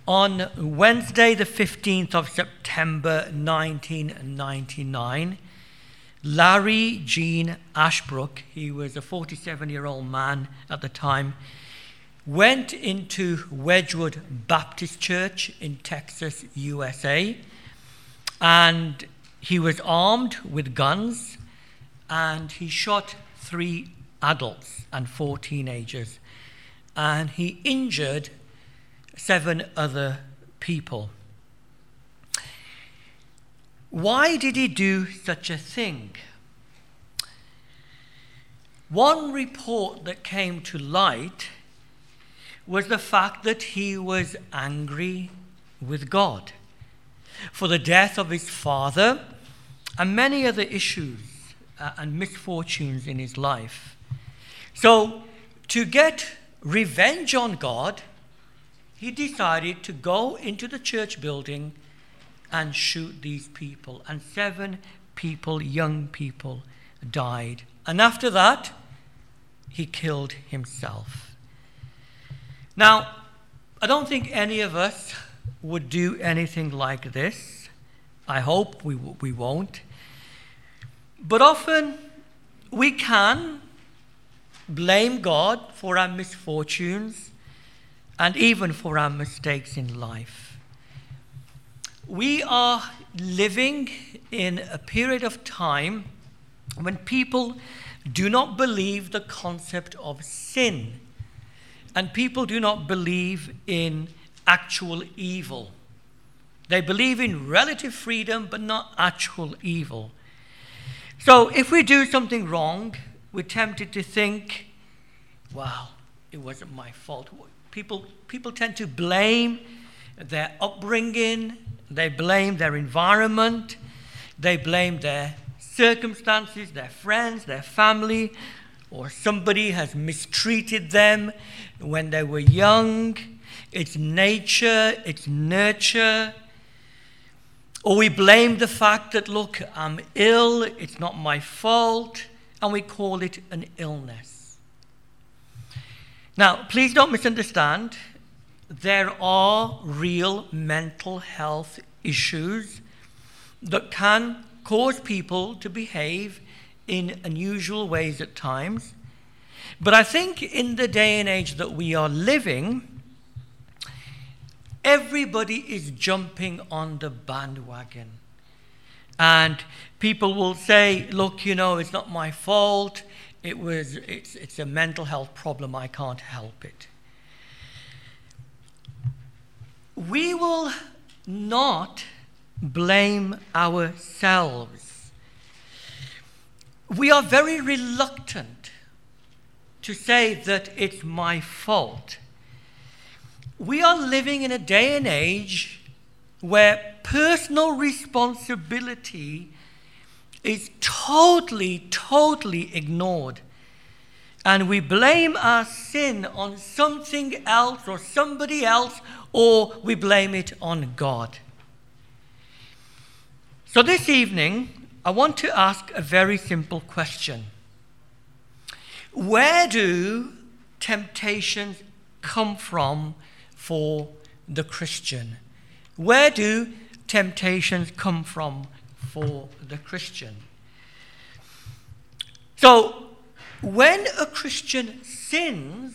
On Wednesday, the 15th of September 1999, Larry Gene Ashbrook, he was a 47-year-old man at the time, went into Wedgwood Baptist Church in Texas, USA, and he was armed with guns, and he shot 3 adults and 4 teenagers, and he injured 7 other people. Why did he do such a thing? One report that came to light was the fact that he was angry with God for the death of his father and many other issues and misfortunes in his life. So, to get revenge on God, he decided to go into the church building and shoot these people. And 7 people, young people, died. And after that, he killed himself. Now, I don't think any of us would do anything like this. I hope we won't. But often we can blame God for our misfortunes and even for our mistakes in life. We are living in a period of time when people do not believe the concept of sin, and people do not believe in actual evil. They believe in relative freedom, but not actual evil. So if we do something wrong, we're tempted to think, well, it wasn't my fault. People tend to blame their upbringing, they blame their environment, they blame their circumstances, their friends, their family, or somebody has mistreated them when they were young. It's nature, it's nurture. Or we blame the fact that, look, I'm ill, it's not my fault, and we call it an illness. Now, please don't misunderstand. There are real mental health issues that can cause people to behave in unusual ways at times. But I think in the day and age that we are living, everybody is jumping on the bandwagon. And people will say, look, it's not my fault. It's a mental health problem. I can't help it. We will not blame ourselves. We are very reluctant to say that it's my fault. We are living in a day and age where personal responsibility is totally ignored. And we blame our sin on something else or somebody else, or we blame it on God. So this evening, I want to ask a very simple question. Where do temptations come from for the Christian? Where do temptations come from for the Christian? So, when a Christian sins,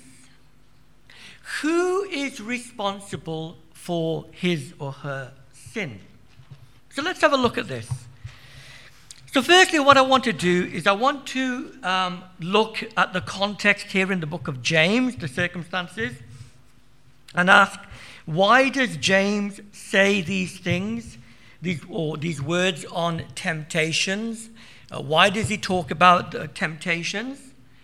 who is responsible for his or her sin? So let's have a look at this. So firstly, what I want to do is I want to look at the context here in the book of James, the circumstances, and ask, why does James say these things, these words on temptations? Why does he talk about temptations?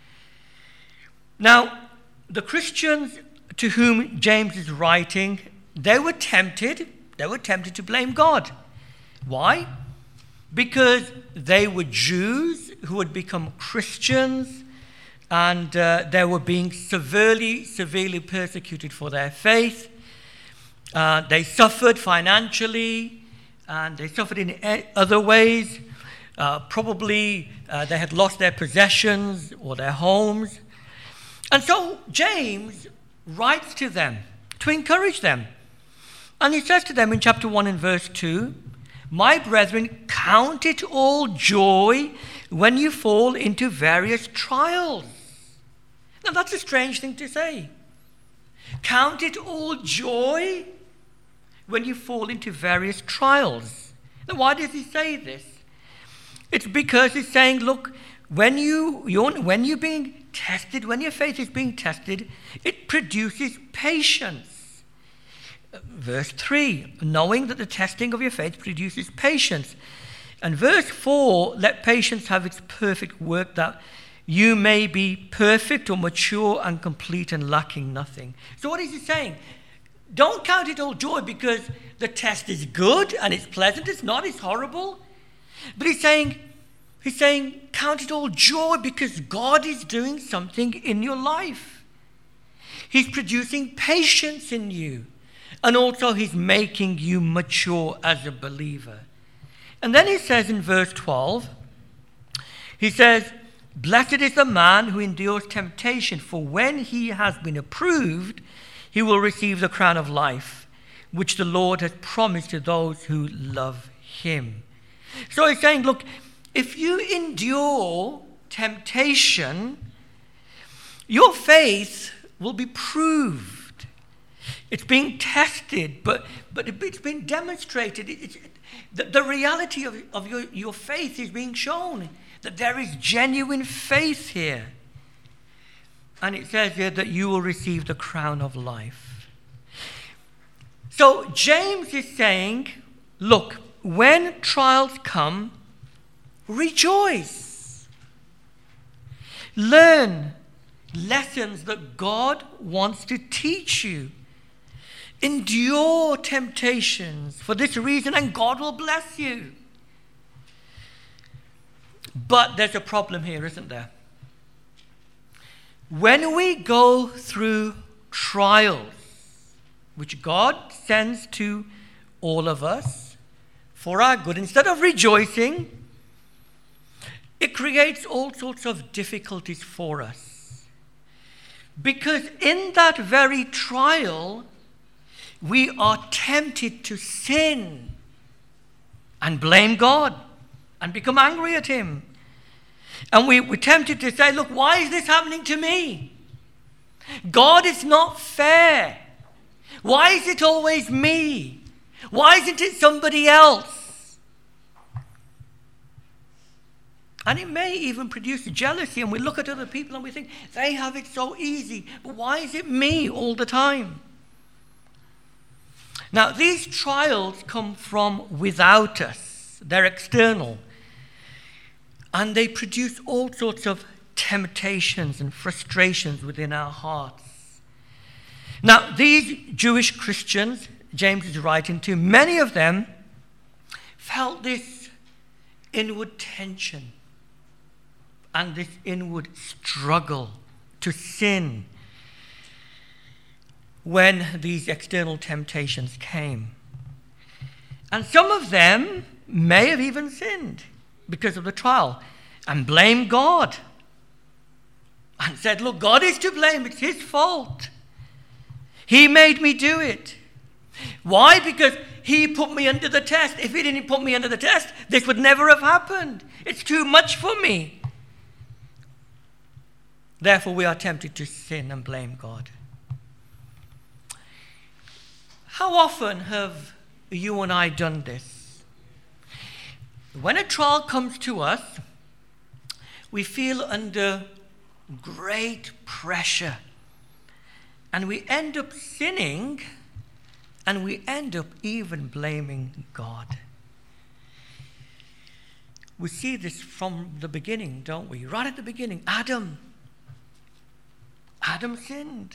Now, the Christians to whom James is writing, they were tempted to blame God. Why? Because they were Jews who had become Christians, and they were being severely persecuted for their faith. They suffered financially, and they suffered in other ways. Probably they had lost their possessions or their homes. And so James writes to them to encourage them. And he says to them in chapter 1 and verse 2, "My brethren, count it all joy when you fall into various trials." Now that's a strange thing to say. Count it all joy when you fall into various trials. Now why does he say this? It's because he's saying, look, when you're being tested, when your faith is being tested, it produces patience. Verse 3, knowing that the testing of your faith produces patience. And verse 4, let patience have its perfect work, that you may be perfect or mature and complete and lacking nothing. So what is he saying? Don't count it all joy because the test is good and it's pleasant. It's not, it's horrible. But he's saying, count it all joy because God is doing something in your life. He's producing patience in you. And also he's making you mature as a believer. And then he says in verse 12, he says, blessed is the man who endures temptation, for when he has been approved, he will receive the crown of life, which the Lord has promised to those who love him. So he's saying, look, if you endure temptation, your faith will be proved. It's being tested, but it's been demonstrated. The reality of your faith is being shown, that there is genuine faith here. And it says here that you will receive the crown of life. So James is saying, look, when trials come, rejoice. Learn lessons that God wants to teach you. Endure temptations for this reason, and God will bless you. But there's a problem here, isn't there? When we go through trials, which God sends to all of us for our good, instead of rejoicing, it creates all sorts of difficulties for us. Because in that very trial, we are tempted to sin and blame God and become angry at him. And we're tempted to say, look, why is this happening to me? God is not fair. Why is it always me? Why isn't it somebody else? And it may even produce jealousy, and we look at other people and we think, they have it so easy, but why is it me all the time? Now, these trials come from without us. They're external. And they produce all sorts of temptations and frustrations within our hearts. Now, these Jewish Christians, James is writing to, many of them felt this inward tension and this inward struggle to sin when these external temptations came. And some of them may have even sinned because of the trial and blamed God and said, look, God is to blame. It's his fault. He made me do it. Why? Because he put me under the test. If he didn't put me under the test, this would never have happened. It's too much for me. Therefore, we are tempted to sin and blame God. How often have you and I done this? When a trial comes to us, we feel under great pressure. And we end up sinning, and we end up even blaming God. We see this from the beginning, don't we? Right at the beginning, Adam sinned.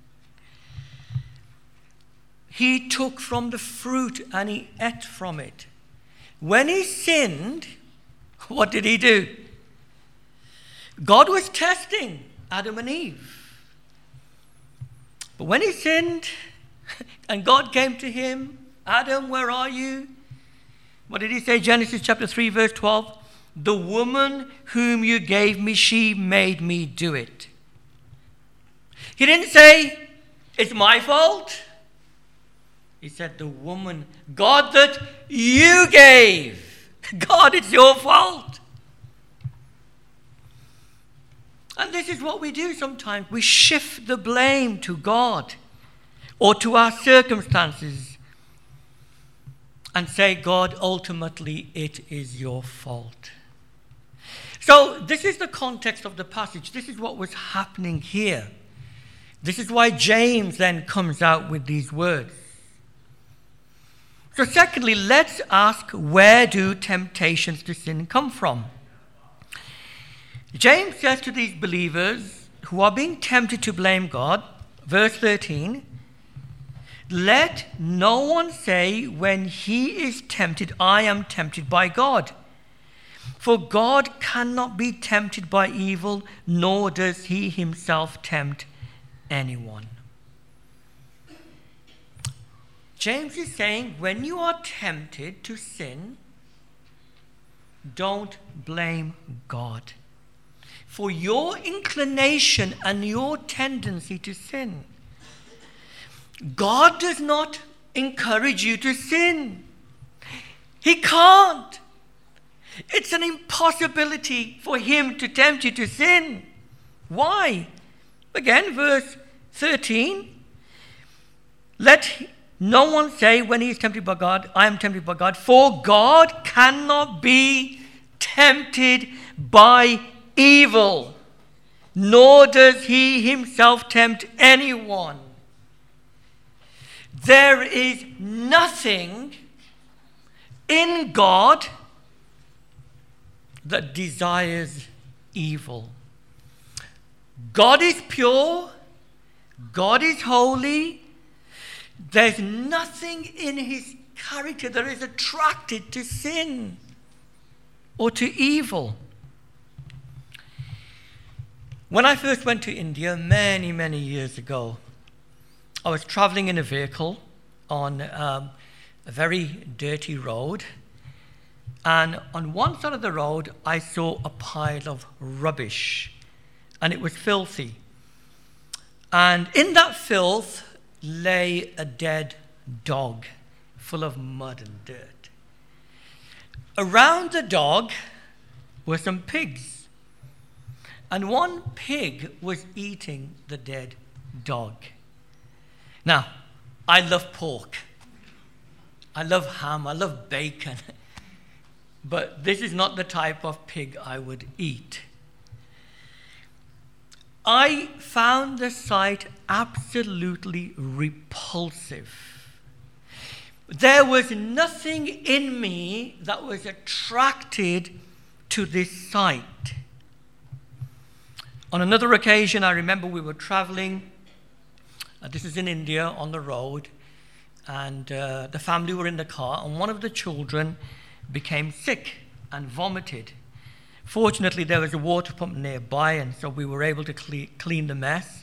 He took from the fruit and he ate from it. When he sinned, what did he do? God was testing Adam and Eve. But when he sinned and God came to him, Adam, where are you? What did he say? Genesis chapter 3, verse 12. The woman whom you gave me, she made me do it. He didn't say, it's my fault. He said, the woman, God, that you gave. God, it's your fault. And this is what we do sometimes. We shift the blame to God or to our circumstances and say, God, ultimately it is your fault. So this is the context of the passage. This is what was happening here. This is why James then comes out with these words. So secondly, let's ask, where do temptations to sin come from? James says to these believers who are being tempted to blame God, verse 13, let no one say when he is tempted, I am tempted by God. For God cannot be tempted by evil, nor does he himself tempt anyone. James is saying, when you are tempted to sin, don't blame God for your inclination and your tendency to sin. God does not encourage you to sin. He can't. It's an impossibility for him to tempt you to sin. Why? Again, verse 13. Let no one say when he is tempted by God, I am tempted by God, for God cannot be tempted by evil, nor does he himself tempt anyone. There is nothing in God that desires evil. God is pure. God is holy. There's nothing in his character that is attracted to sin or to evil. When I first went to India many, many years ago, I was traveling in a vehicle on a very dirty road. And on one side of the road, I saw a pile of rubbish. And it was filthy. And in that filth lay a dead dog full of mud and dirt. Around the dog were some pigs. And one pig was eating the dead dog. Now, I love pork. I love ham. I love bacon. But this is not the type of pig I would eat. I found the sight absolutely repulsive. There was nothing in me that was attracted to this sight. On another occasion, I remember we were traveling. This is in India, on the road. And the family were in the car. And one of the children became sick and vomited. Fortunately, there was a water pump nearby, and so we were able to clean the mess.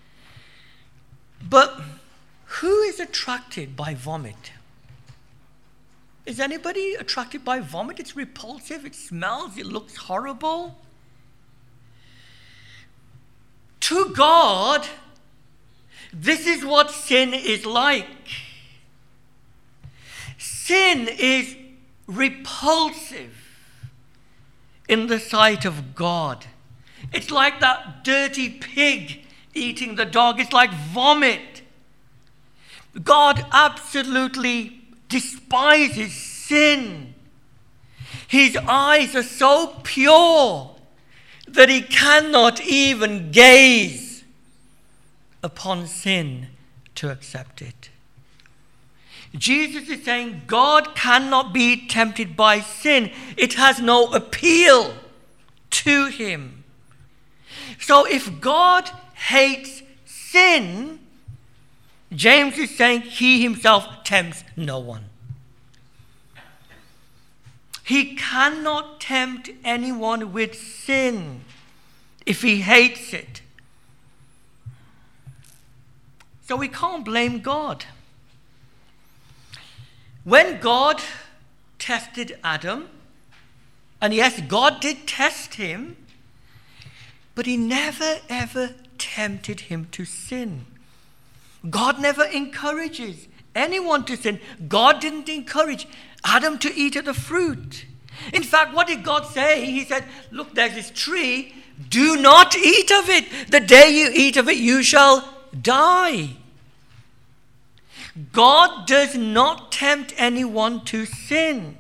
But who is attracted by vomit? Is anybody attracted by vomit? It's repulsive, it smells, it looks horrible. To God, this is what sin is like. Sin is repulsive in the sight of God. It's like that dirty pig eating the dog. It's like vomit. God absolutely despises sin. His eyes are so pure that he cannot even gaze upon sin to accept it. Jesus is saying God cannot be tempted by sin. It has no appeal to him. So if God hates sin, James is saying he himself tempts no one. He cannot tempt anyone with sin if he hates it. So we can't blame God. When God tested Adam, and yes, God did test him, but he never ever tempted him to sin. God never encourages anyone to sin. God didn't encourage Adam to eat of the fruit. In fact, what did God say? He said, look, there's this tree. Do not eat of it. The day you eat of it, you shall die. God does not tempt anyone to sin.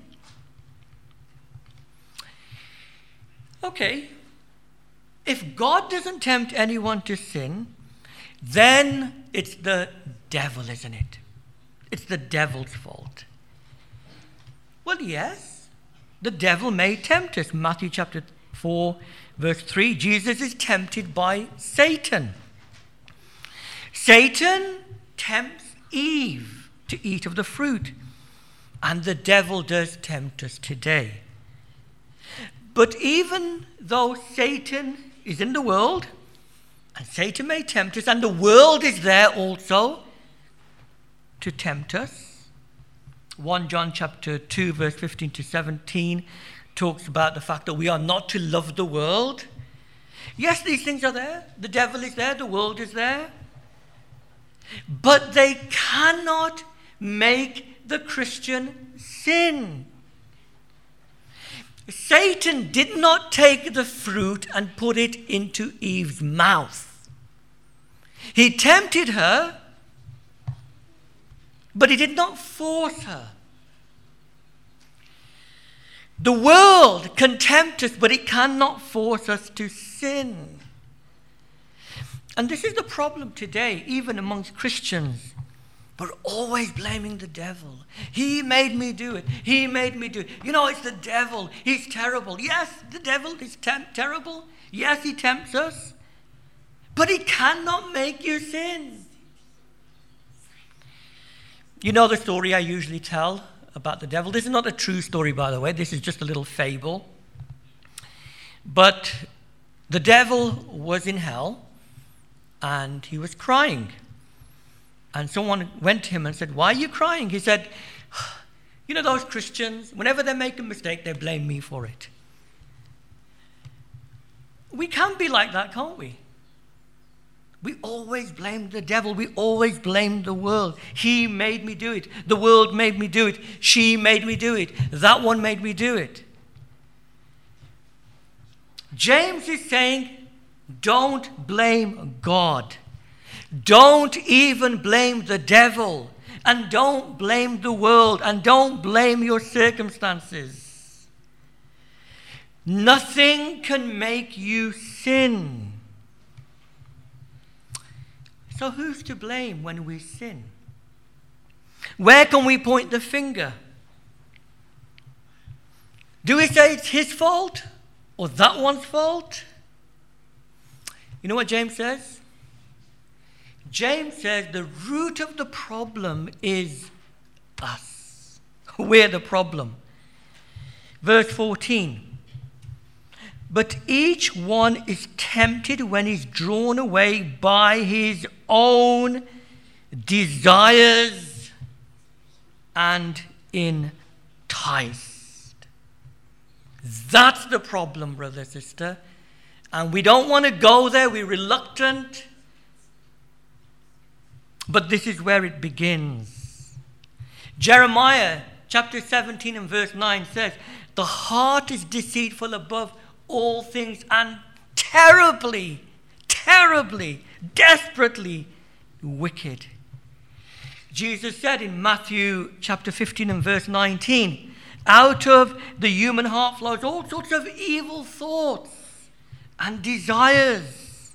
Okay, if God doesn't tempt anyone to sin, then it's the devil, isn't it? It's the devil's fault. Well, yes, the devil may tempt us. Matthew chapter 4, verse 3, Jesus is tempted by Satan. Satan tempts Eve to eat of the fruit, and the devil does tempt us today. But even though Satan is in the world, and Satan may tempt us, and the world is there also to tempt us. 1 John chapter 2, verse 15 to 17 talks about the fact that we are not to love the world. Yes, these things are there. The devil is there. The world is there. But they cannot make the Christian sin. Satan did not take the fruit and put it into Eve's mouth. He tempted her, but he did not force her. The world can tempt us, but it cannot force us to sin. And this is the problem today, even amongst Christians. We're always blaming the devil. He made me do it. He made me do it. You know, it's the devil. He's terrible. Yes, the devil is terrible. Yes, he tempts us. But he cannot make you sin. You know the story I usually tell about the devil. This is not a true story, by the way. This is just a little fable. But the devil was in hell, and he was crying. And someone went to him and said, why are you crying? He said, you know those Christians, whenever they make a mistake, they blame me for it. We can be like that, can't we? We always blame the devil. We always blame the world. He made me do it. The world made me do it. She made me do it. That one made me do it. James is saying, don't blame God. Don't even blame the devil. And don't blame the world. And don't blame your circumstances. Nothing can make you sin. So who's to blame when we sin? Where can we point the finger? Do we say it's his fault or that one's fault? You know what James says? James says the root of the problem is us. We're the problem. Verse 14. But each one is tempted when he's drawn away by his own desires and enticed. That's the problem, brother, sister. And we don't want to go there. We're reluctant. But this is where it begins. Jeremiah chapter 17 and verse 9 says, the heart is deceitful above all things and terribly, desperately wicked. Jesus said in Matthew chapter 15 and verse 19, out of the human heart flows all sorts of evil thoughts and desires.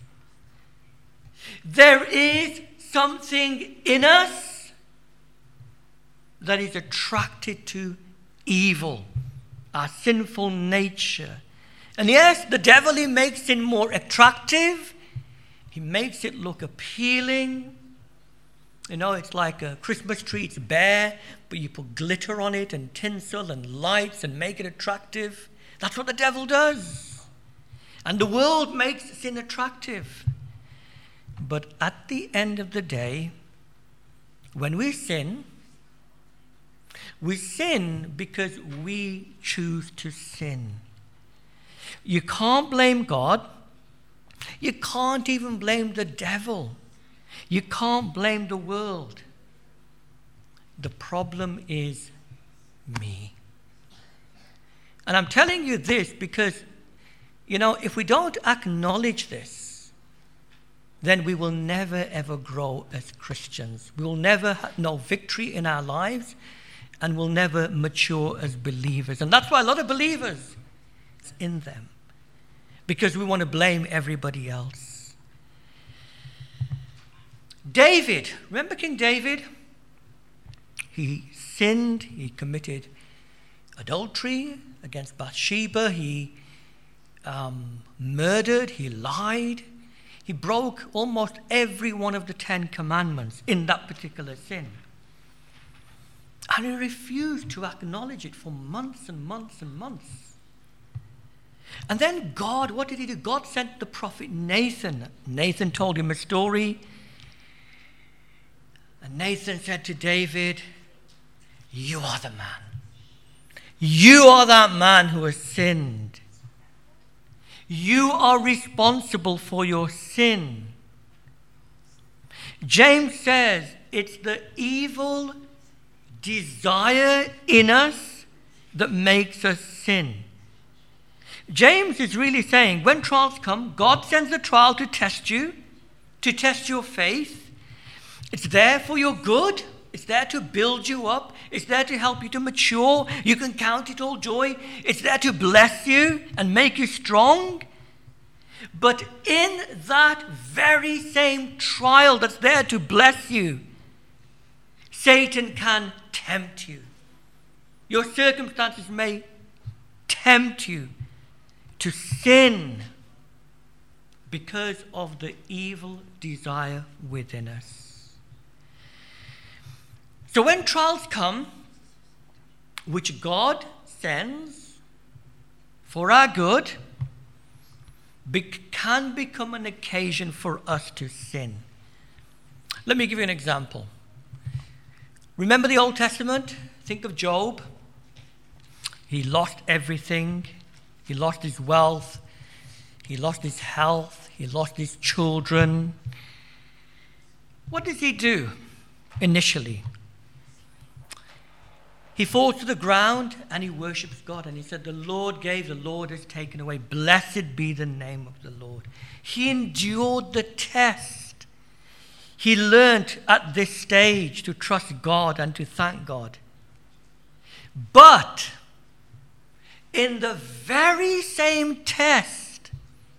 There is something in us that is attracted to evil, our sinful nature. And yes, the devil, he makes sin more attractive. He makes it look appealing. You know, it's like a Christmas tree, it's bare, but you put glitter on it and tinsel and lights and make it attractive. That's what the devil does. And the world makes sin attractive. But at the end of the day, when we sin because we choose to sin. You can't blame God. You can't even blame the devil. You can't blame the world. The problem is me. And I'm telling you this because, if we don't acknowledge this, then we will never ever grow as Christians. We will never know victory in our lives, and we'll never mature as believers. And that's why a lot of believers, it's in them, because we want to blame everybody else. David, remember King David? He sinned, he committed adultery against Bathsheba, he murdered, he lied. He broke almost every one of the 10 commandments in that particular sin. And he refused to acknowledge it for months and months and months. And then God, what did he do? God sent the prophet Nathan. Nathan told him a story. And Nathan said to David, "You are the man. You are that man who has sinned. You are responsible for your sin." James says it's the evil desire in us that makes us sin. James is really saying when trials come, God sends the trial to test you, to test your faith. It's there for your good. It's there to build you up. It's there to help you to mature. You can count it all joy. It's there to bless you and make you strong. But in that very same trial that's there to bless you, Satan can tempt you. Your circumstances may tempt you to sin because of the evil desire within us. So when trials come, which God sends for our good, can become an occasion for us to sin. Let me give you an example. Remember the Old Testament? Think of Job. He lost everything. He lost his wealth. He lost his health. He lost his children. What does he do initially? He falls to the ground and he worships God. And he said, "The Lord gave, the Lord has taken away. Blessed be the name of the Lord." He endured the test. He learned at this stage to trust God and to thank God. But in the very same test,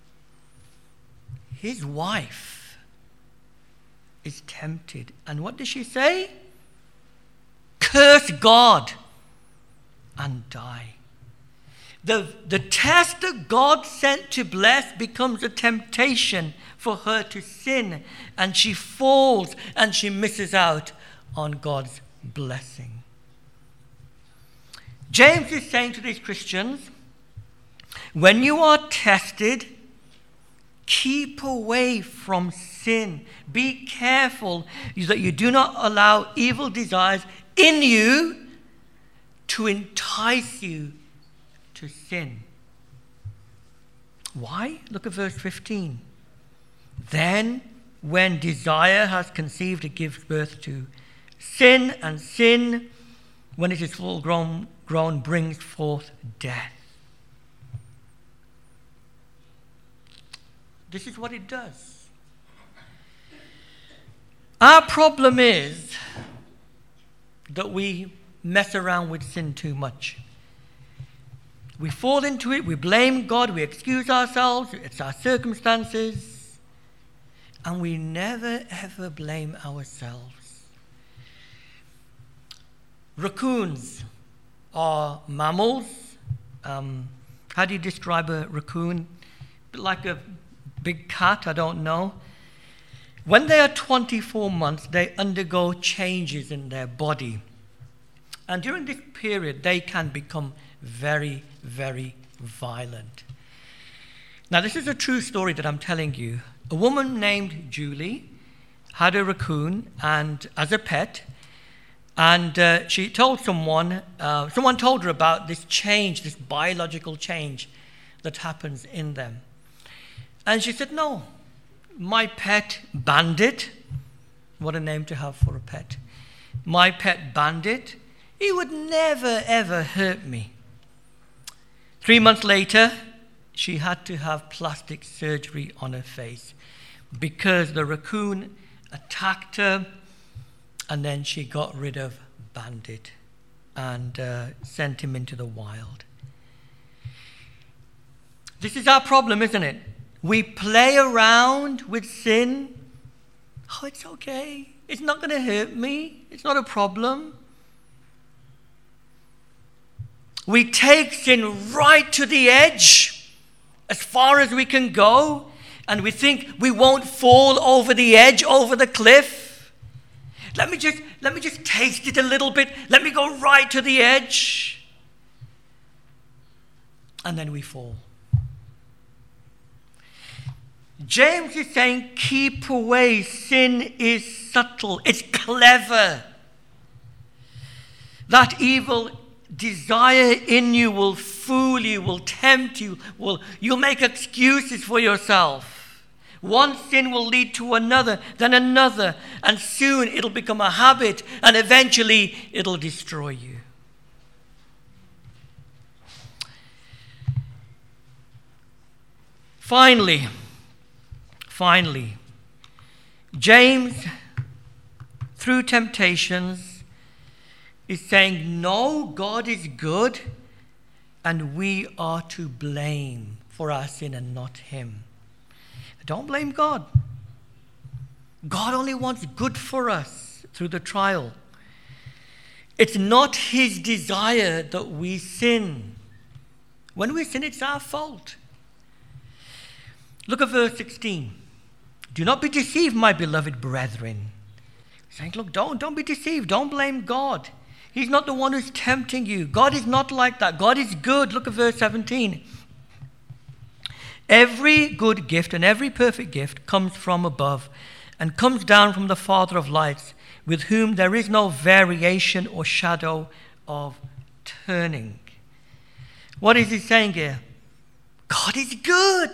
his wife is tempted. And what does she say? Curse God and die. The test that God sent to bless becomes a temptation for her to sin, and she falls and she misses out on God's blessing. James is saying to these Christians, when you are tested, keep away from sin. Be careful that you do not allow evil desires in you to entice you to sin. Why? Look at verse 15. Then, when desire has conceived, it gives birth to sin, and sin, when it is full grown, brings forth death. This is what it does. Our problem is that we mess around with sin too much. We fall into it, we blame God, we excuse ourselves, it's our circumstances, and we never ever blame ourselves. Raccoons are mammals. How do you describe a raccoon? Like a big cat, I don't know. When they are 24 months, they undergo changes in their body. And during this period, they can become very, very violent. Now, this is a true story that I'm telling you. A woman named Julie had a raccoon and as a pet, and she told someone told her about this change, this biological change that happens in them. And she said, "No, my pet Bandit," what a name to have for a pet, my pet bandit. He would never, ever hurt me. 3 months later, she had to have plastic surgery on her face because the raccoon attacked her, and then she got rid of Bandit and sent him into the wild. This is our problem, isn't it? We play around with sin. Oh, it's okay. It's not going to hurt me. It's not a problem. We take sin right to the edge, as far as we can go, and we think we won't fall over the edge, over the cliff. Let me just taste it a little bit. Let me go right to the edge. And then we fall. James is saying, keep away. Sin is subtle. It's clever. That evil desire in you will fool you, will tempt you, you'll make excuses for yourself. One sin will lead to another, then another, and soon it'll become a habit, and eventually it'll destroy you. Finally, James, through temptations, is saying, no, God is good, and we are to blame for our sin and not him. Don't blame God. God only wants good for us through the trial. It's not his desire that we sin. When we sin, it's our fault. Look at verse 16. Do not be deceived, my beloved brethren. He's saying, look, don't be deceived. Don't blame God. He's not the one who's tempting you. God is not like that. God is good. Look at verse 17. Every good gift and every perfect gift comes from above and comes down from the Father of lights, with whom there is no variation or shadow of turning. What is he saying here? God is good.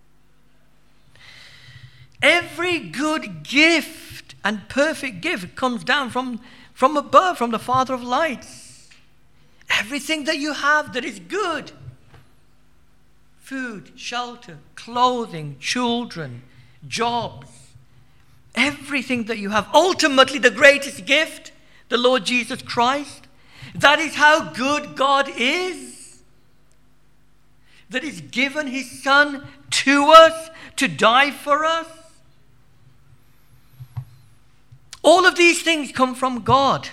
Every good gift and perfect gift comes down from above, from the Father of lights. Everything that you have that is good, food, shelter, clothing, children, jobs, everything that you have, ultimately the greatest gift, the Lord Jesus Christ, that is how good God is. That He's given His Son to us to die for us. All of these things come from God.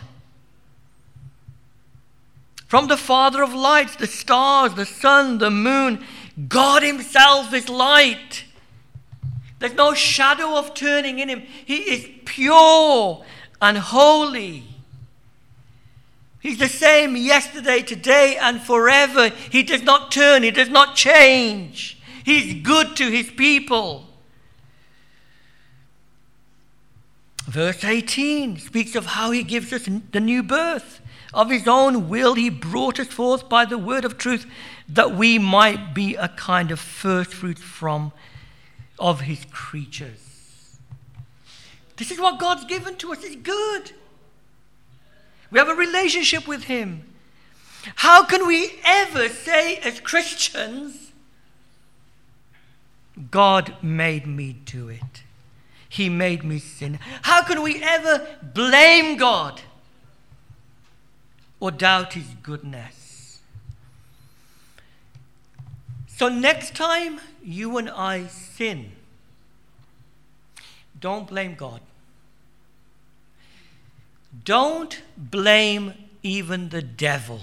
From the Father of lights, the stars, the sun, the moon. God himself is light. There's no shadow of turning in him. He is pure and holy. He's the same yesterday, today, and forever. He does not turn. He does not change. He's good to his people. Verse 18 speaks of how he gives us the new birth. Of his own will he brought us forth by the word of truth, that we might be a kind of first fruits of his creatures. This is what God's given to us. It's good. We have a relationship with him. How can we ever say as Christians, God made me do it? He made me sin. How can we ever blame God or doubt his goodness? So next time you and I sin, don't blame God. Don't blame even the devil.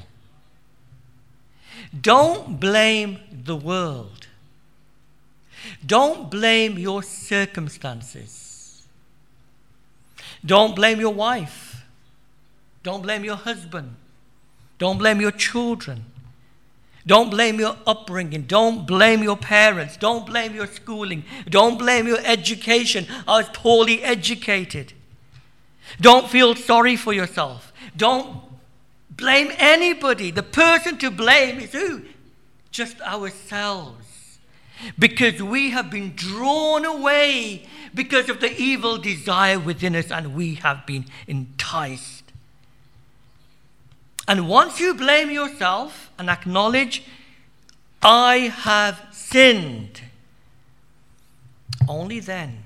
Don't blame the world. Don't blame your circumstances. Don't blame your wife. Don't blame your husband. Don't blame your children. Don't blame your upbringing. Don't blame your parents. Don't blame your schooling. Don't blame your education. I was poorly educated. Don't feel sorry for yourself. Don't blame anybody. The person to blame is who? Just ourselves. Because we have been drawn away because of the evil desire within us, and we have been enticed. And once you blame yourself and acknowledge, I have sinned, only then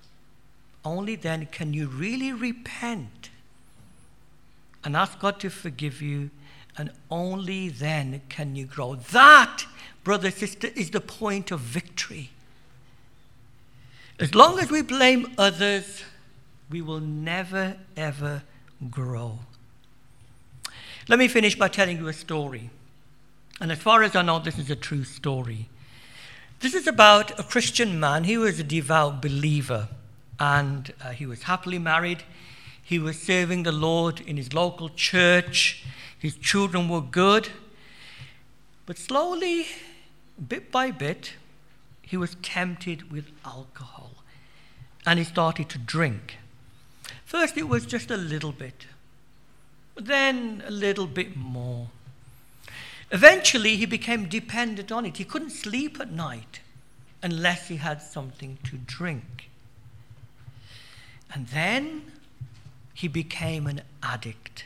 can you really repent and ask God to forgive you, and only then can you grow. That, brother, sister, is the point of victory. As long as we blame others, we will never, ever grow. Let me finish by telling you a story. And as far as I know, this is a true story. This is about a Christian man. He was a devout believer, and he was happily married. He was serving the Lord in his local church. His children were good. But slowly, bit by bit, he was tempted with alcohol, and he started to drink. First, it was just a little bit, then a little bit more. Eventually, he became dependent on it. He couldn't sleep at night unless he had something to drink. And then he became an addict.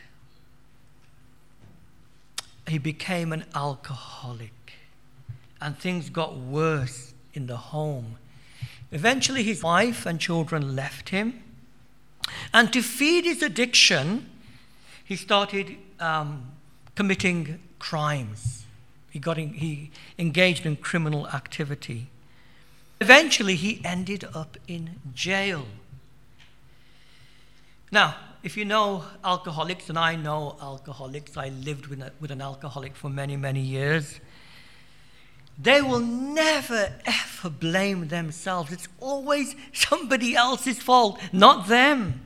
He became an alcoholic, and things got worse in the home. Eventually, his wife and children left him, and to feed his addiction, he started committing crimes. He engaged in criminal activity. Eventually, he ended up in jail. Now, if you know alcoholics, and I know alcoholics, I lived with an alcoholic for many, many years, they will never, ever blame themselves. It's always somebody else's fault, not them.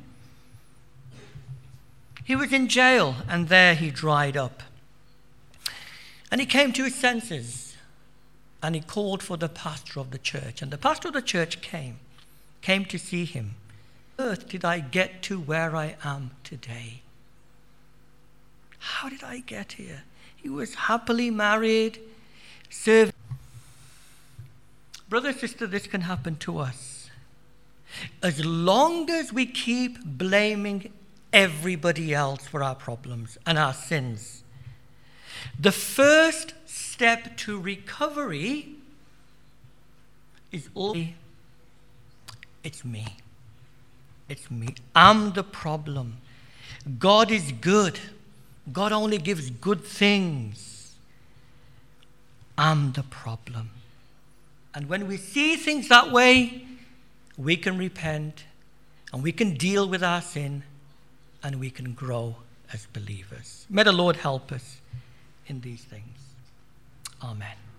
He was in jail, and there he dried up. And he came to his senses, and he called for the pastor of the church. And the pastor of the church came to see him. Earth did I get to where I am today? How did I get here? He was happily married, served. Brother, sister, this can happen to us. As long as we keep blaming everybody else for our problems and our sins, the first step to recovery is always, it's me. It's me. I'm the problem. God is good. God only gives good things. I'm the problem. And when we see things that way, we can repent, and we can deal with our sin, and we can grow as believers. May the Lord help us in these things. Amen.